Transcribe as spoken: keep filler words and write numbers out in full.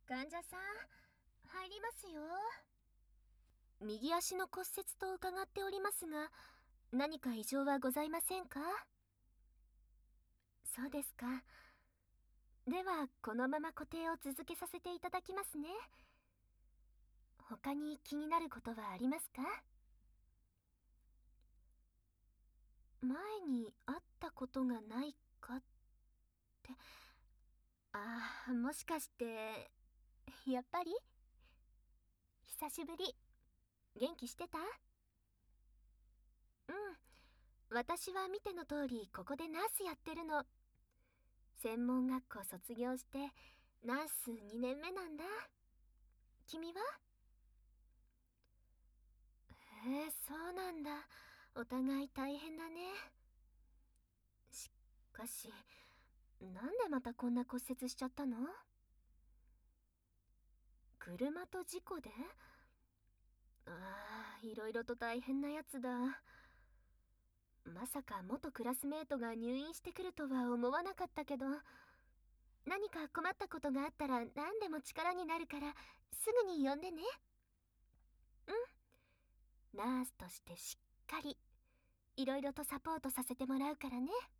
患者さん、入りますよ。 右足の骨折と伺っておりますが、何か異常はございませんか？そうですか。では、このまま固定を続けさせていただきますね。他に気になることはありますか？前に会ったことがないかって。ああ、もしかして、やっぱり？久しぶり。元気してた？うん。私は見ての通り、ここでナースやってるの。専門学校卒業して、ナースにねんめなんだ。君は？へえ、そうなんだ。お互い大変だね。しかし、なんでまたこんな骨折しちゃったの？車と事故で？ああ、いろいろと大変なやつだ。まさか元クラスメートが入院してくるとは思わなかったけど、何か困ったことがあったら何でも力になるからすぐに呼んでね。うん。ナースとしてしっかりいろいろとサポートさせてもらうからね。